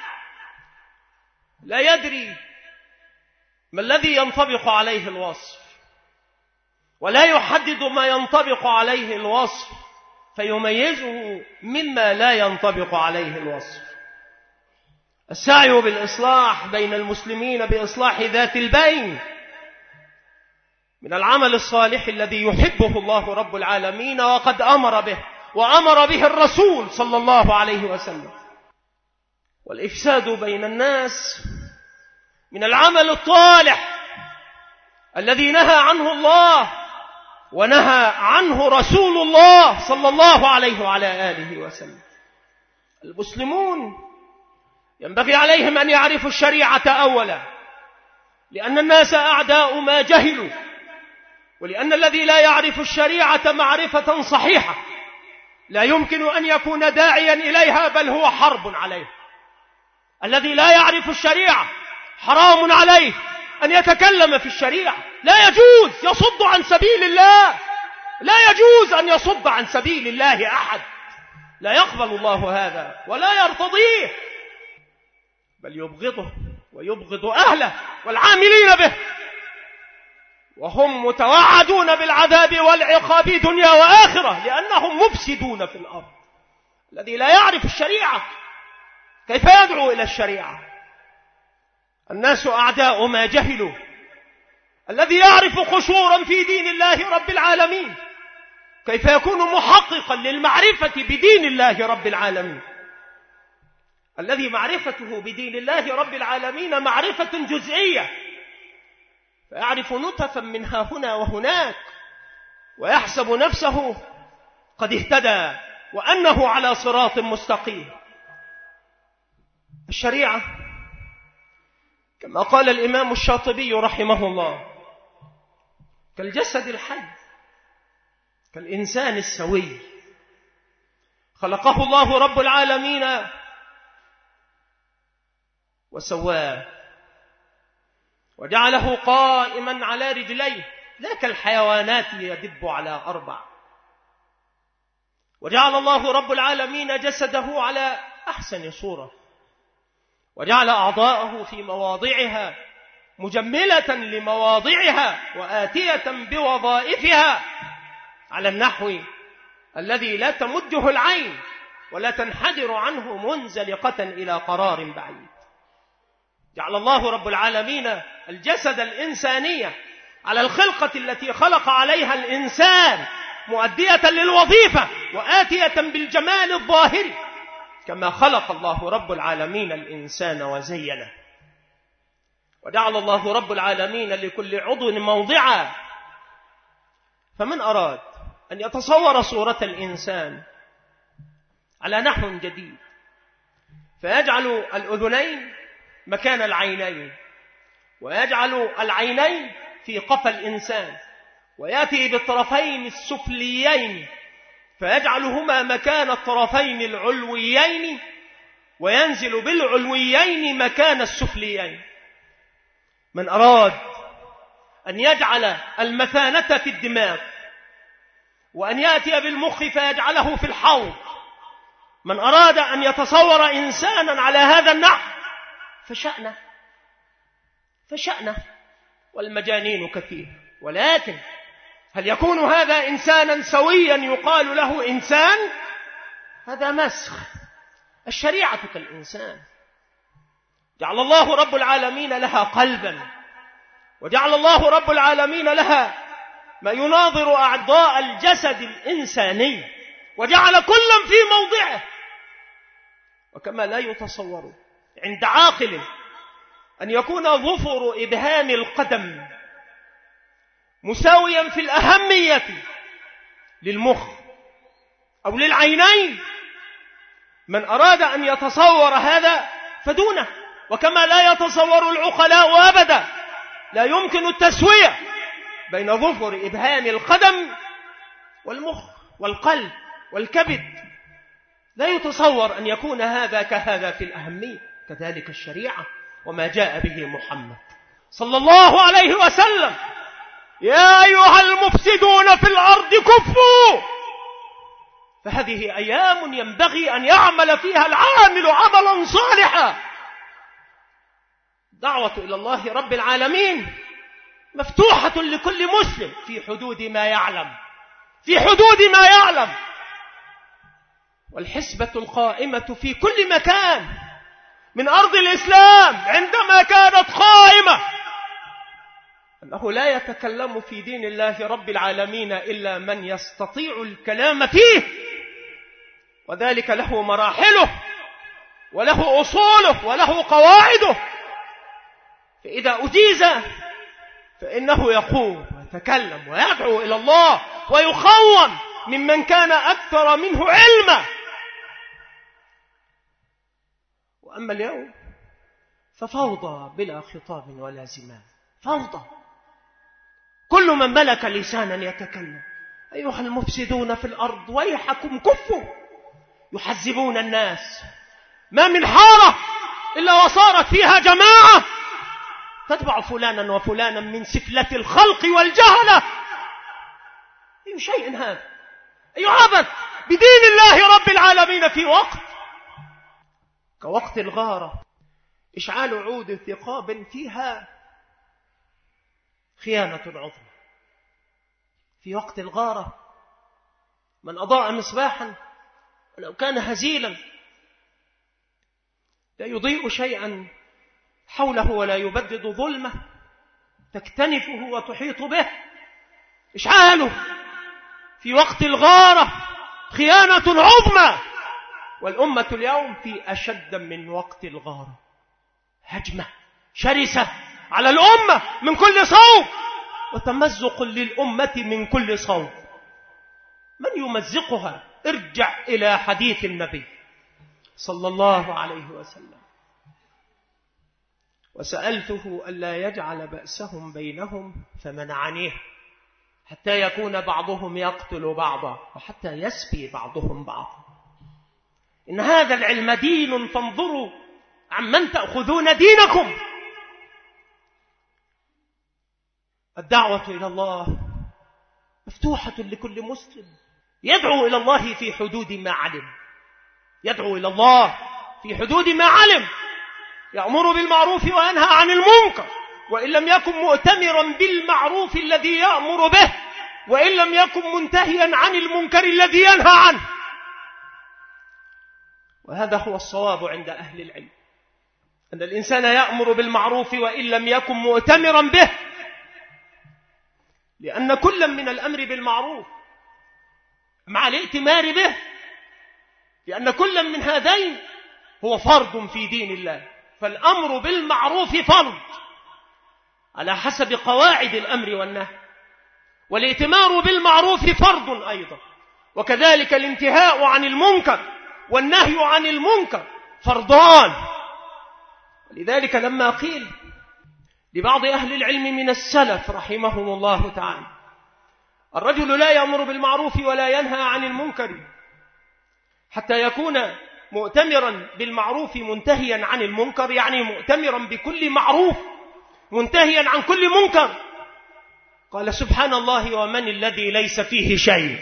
لا يدري ما الذي ينطبق عليه الوصف، ولا يحدد ما ينطبق عليه الوصف فيميزه مما لا ينطبق عليه الوصف. السعي بالإصلاح بين المسلمين بإصلاح ذات البين من العمل الصالح الذي يحبه الله رب العالمين وقد أمر به، وأمر به الرسول صلى الله عليه وسلم. والإفساد بين الناس من العمل الطالح الذي نهى عنه الله ونهى عنه رسول الله صلى الله عليه وعلى آله وسلم. المسلمون ينبغي عليهم أن يعرفوا الشريعة أولا، لأن الناس أعداء ما جهلوا، ولأن الذي لا يعرف الشريعة معرفة صحيحة لا يمكن أن يكون داعيا إليها، بل هو حرب عليه. الذي لا يعرف الشريعة حرام عليه أن يتكلم في الشريعة، لا يجوز، يصد عن سبيل الله، لا يجوز أن يصد عن سبيل الله أحد، لا يقبل الله هذا ولا يرتضيه، بل يبغضه ويبغض أهله والعاملين به، وهم متوعدون بالعذاب والعقاب دنيا وآخرة لأنهم مفسدون في الأرض. الذي لا يعرف الشريعة كيف يدعو إلى الشريعة؟ الناس أعداء ما جهلوا. الذي يعرف قشورا في دين الله رب العالمين كيف يكون محققا للمعرفة بدين الله رب العالمين؟ الذي معرفته بدين الله رب العالمين معرفة جزئية، فيعرف نطفا منها هنا وهناك ويحسب نفسه قد اهتدى وأنه على صراط مستقيم. الشريعة كما قال الإمام الشاطبي رحمه الله كالجسد الحي، كالإنسان السوي، خلقه الله رب العالمين وسواه وجعله قائما على رجليه، لا كالحيوانات يدب على أربع. وجعل الله رب العالمين جسده على أحسن صورة، وجعل أعضاءه في مواضعها مجملة لمواضعها وآتية بوظائفها على النحو الذي لا تمده العين ولا تنحدر عنه منزلقة إلى قرار بعيد. جعل الله رب العالمين الجسد الإنساني على الخلقة التي خلق عليها الإنسان مؤدية للوظيفة وآتية بالجمال الظاهري، كما خلق الله رب العالمين الإنسان وزينه. وجعل الله رب العالمين لكل عضو موضعا، فمن أراد أن يتصور صورة الإنسان على نحو جديد فيجعل الأذنين مكان العينين، ويجعل العينين في قفا الإنسان، ويأتي بالطرفين السفليين فيجعلهما مكان الطرفين العلويين، وينزل بالعلويين مكان السفليين. من أراد أن يجعل المثانة في الدماغ وأن يأتي بالمخ فيجعله في الحوض، من أراد أن يتصور إنسانا على هذا النحو فشأنه فشأنه والمجانين كثير. ولكن هل يكون هذا إنسانا سويا يقال له إنسان؟ هذا مسخ. الشريعة كالإنسان، جعل الله رب العالمين لها قلبا، وجعل الله رب العالمين لها ما يناظر أعضاء الجسد الإنساني، وجعل كلا في موضعه. وكما لا يتصور عند عاقل أن يكون ظفر إبهام القدم مساويا في الأهمية للمخ أو للعينين، من أراد أن يتصور هذا فدونه. وكما لا يتصور العقلاء أبدا، لا يمكن التسوية بين ظفر إبهام القدم والمخ والقلب والكبد، لا يتصور أن يكون هذا كهذا في الأهمية. كذلك الشريعة وما جاء به محمد صلى الله عليه وسلم يا أيها المفسدون في الأرض كفوا. فهذه أيام ينبغي أن يعمل فيها العامل عملا صالحا. دعوة إلى الله رب العالمين مفتوحة لكل مسلم في حدود ما يعلم، في حدود ما يعلم. والحسبة القائمة في كل مكان من أرض الإسلام عندما كانت قائمة أنه لا يتكلم في دين الله رب العالمين إلا من يستطيع الكلام فيه، وذلك له مراحله وله أصوله وله قواعده. فإذا أجيز فإنه يقوم ويتكلم ويدعو إلى الله ويخوم ممن كان أكثر منه علما. وأما اليوم ففوضى بلا خطاب ولا زمام، فوضى. كل من ملك لسانا يتكلم: أيها المفسدون في الأرض ويحكم كفوا. يحزبون الناس، ما من حارة إلا وصارت فيها جماعة تتبع فلانا وفلانا من سفلة الخلق والجهلة. أي شيء هذا؟ أي عبث بدين الله رب العالمين في وقت كوقت الغارة، إشعال عود ثقاب فيها خيانة عظمى. في وقت الغارة من أضاء مصباحا ولو كان هزيلا لا يضيء شيئا حوله ولا يبدد ظلمه تكتنفه وتحيط به. إشعاله في وقت الغارة خيانة عظمى. والأمة اليوم في أشد من وقت الغارة، هجمة شرسة على الأمة من كل صوب، وتمزق للأمة من كل صوب. من يمزقها؟ ارجع إلى حديث النبي صلى الله عليه وسلم: وسألته ألا يجعل بأسهم بينهم فمنعنيه حتى يكون بعضهم يقتل بعضا وحتى يسبي بعضهم بعضا. إن هذا العلم دين فانظروا عمن تأخذون دينكم. الدعوة إلى الله مفتوحة لكل مسلم يدعو إلى الله في حدود ما علم، يدعو إلى الله في حدود ما علم، يأمر بالمعروف وينهى عن المنكر، وإن لم يكن مؤتمرا بالمعروف الذي يأمر به، وإن لم يكن منتهيا عن المنكر الذي ينهى عنه. وهذا هو الصواب عند أهل العلم، أن الإنسان يأمر بالمعروف وإن لم يكن مؤتمرا به، لأن كل من الأمر بالمعروف مع الائتمار به، لأن كل من هذين هو فرض في دين الله. فالأمر بالمعروف فرض على حسب قواعد الأمر والنهي، والائتمار بالمعروف فرض أيضا، وكذلك الانتهاء عن المنكر والنهي عن المنكر فرضان. ولذلك لما قيل لبعض أهل العلم من السلف رحمهم الله تعالى: الرجل لا يأمر بالمعروف ولا ينهى عن المنكر حتى يكون مؤتمرا بالمعروف منتهيا عن المنكر، يعني مؤتمرا بكل معروف منتهيا عن كل منكر. قال: سبحان الله، ومن الذي ليس فيه شيء؟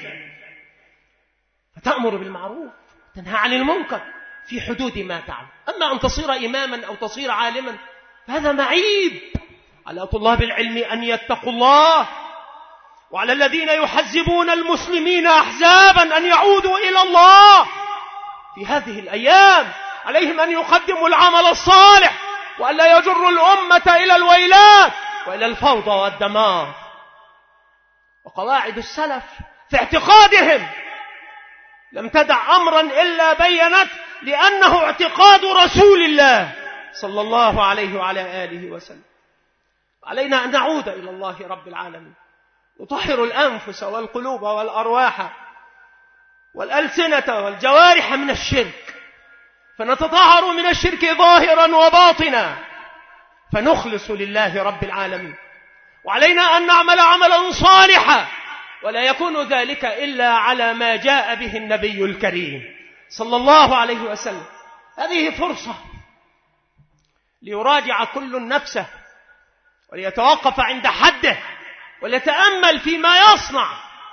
فتأمر بالمعروف تنهى عن المنكر في حدود ما تعلم. أما أن تصير إماما أو تصير عالما فهذا معيب على طلاب العلم أن يتقوا الله، وعلى الذين يحزبون المسلمين أحزابا أن يعودوا إلى الله. في هذه الأيام عليهم أن يقدموا العمل الصالح وألا يجروا الأمة إلى الويلات وإلى الفوضى والدمار. وقواعد السلف في اعتقادهم لم تدع أمرا إلا بينت، لأنه اعتقاد رسول الله صلى الله عليه وعلى آله وسلم. علينا أن نعود إلى الله رب العالمين، نطهر الأنفس والقلوب والأرواح والألسنة والجوارح من الشرك، فنتطهر من الشرك ظاهرا وباطنا، فنخلص لله رب العالمين. وعلينا أن نعمل عملا صالحا، ولا يكون ذلك إلا على ما جاء به النبي الكريم صلى الله عليه وسلم. هذه فرصة ليراجع كل نفسه وليتوقف عند حده وليتأمل فيما يصنع،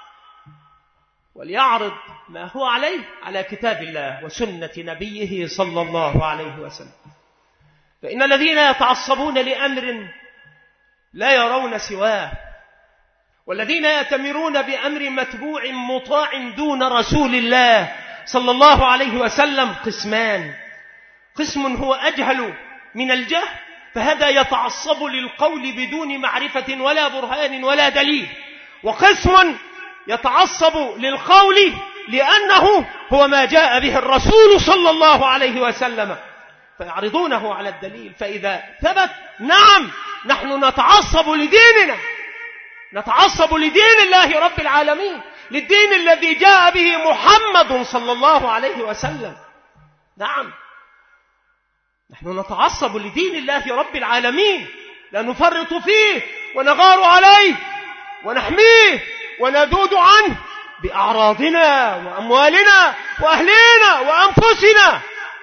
وليعرض ما هو عليه على كتاب الله وسنة نبيه صلى الله عليه وسلم. فإن الذين يتعصبون لأمر لا يرون سواه، والذين يأتمرون بأمر متبوع مطاع دون رسول الله صلى الله عليه وسلم قسمان: قسم هو أجهل من الجهل، فهذا يتعصب للقول بدون معرفة ولا برهان ولا دليل، وقسم يتعصب للقول لأنه هو ما جاء به الرسول صلى الله عليه وسلم فيعرضونه على الدليل. فإذا ثبت نعم نحن نتعصب لديننا، نتعصب لدين الله رب العالمين، للدين الذي جاء به محمد صلى الله عليه وسلم. نعم نحن نتعصب لدين الله رب العالمين، لا نفرط فيه ونغار عليه ونحميه وندود عنه بأعراضنا وأموالنا وأهلنا وأنفسنا،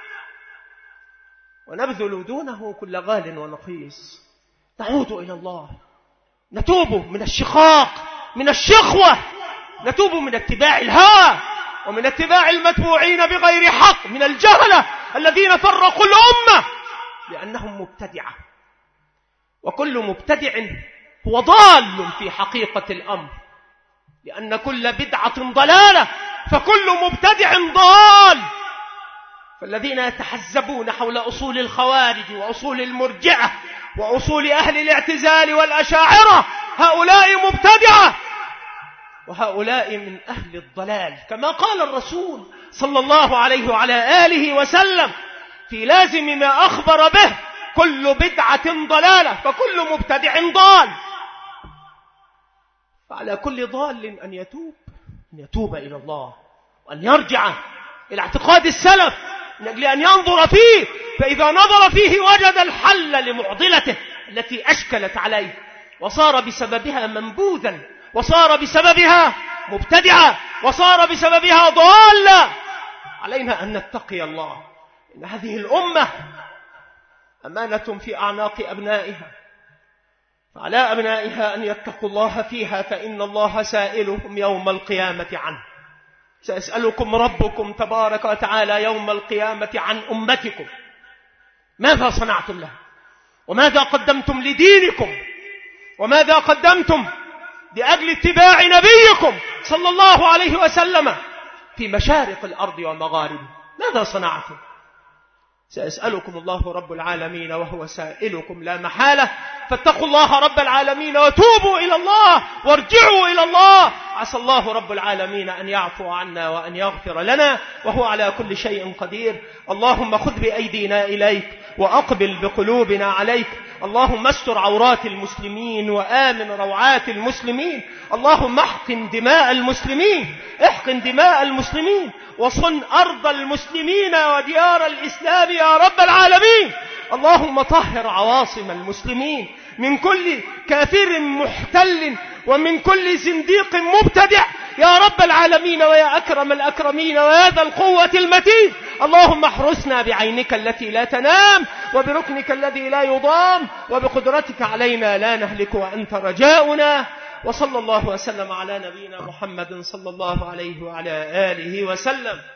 ونبذل دونه كل غال ونقيس. نعود إلى الله، نتوب من الشقاق، من الشقوة، نتوب من اتباع الهوى ومن اتباع المتبوعين بغير حق، من الجهلة الذين فرقوا الأمة لأنهم مبتدعة، وكل مبتدع هو ضال في حقيقة الأمر، لأن كل بدعة ضلالة فكل مبتدع ضال. فالذين يتحزبون حول أصول الخوارج وأصول المرجعة وأصول أهل الاعتزال والأشاعرة هؤلاء مبتدعة، وهؤلاء من أهل الضلال، كما قال الرسول صلى الله عليه وعلى آله وسلم في لازم ما أخبر به: كل بدعة ضلالة فكل مبتدع ضال. فعلى كل ضال أن يتوب، أن يتوب إلى الله وأن يرجع إلى اعتقاد السلف من أجل أن ينظر فيه، فإذا نظر فيه وجد الحل لمعضلته التي أشكلت عليه، وصار بسببها منبوذا، وصار بسببها مبتدعا، وصار بسببها ضالا. علينا أن نتقي الله، إن هذه الأمة أمانة في أعناق أبنائها، فعلى أبنائها أن يتقوا الله فيها، فإن الله سائلهم يوم القيامة عنه. سيسألكم ربكم تبارك وتعالى يوم القيامة عن أمتكم، ماذا صنعتم له، وماذا قدمتم لدينكم، وماذا قدمتم لأجل اتباع نبيكم صلى الله عليه وسلم في مشارق الأرض ومغاربها، ماذا صنعتم؟ سيسألكم الله رب العالمين وهو سائلكم لا محالة. فاتقوا الله رب العالمين وتوبوا إلى الله وارجعوا إلى الله، عسى الله رب العالمين أن يعفو عنا وأن يغفر لنا، وهو على كل شيء قدير. اللهم خذ بأيدينا إليك وأقبل بقلوبنا عليك. اللهم استر عورات المسلمين وآمن روعات المسلمين. اللهم احقن دماء المسلمين، احقن دماء المسلمين، وصن أرض المسلمين وديار الإسلام يا رب العالمين. اللهم طهر عواصم المسلمين من كل كافر محتل ومن كل زنديق مبتدع يا رب العالمين، ويا أكرم الأكرمين ويا ذا القوة المتين. اللهم احرسنا بعينك التي لا تنام، وبركنك الذي لا يضام، وبقدرتك علينا لا نهلك وأنت رجاؤنا. وصلى الله وسلم على نبينا محمد صلى الله عليه وعلى آله وسلم.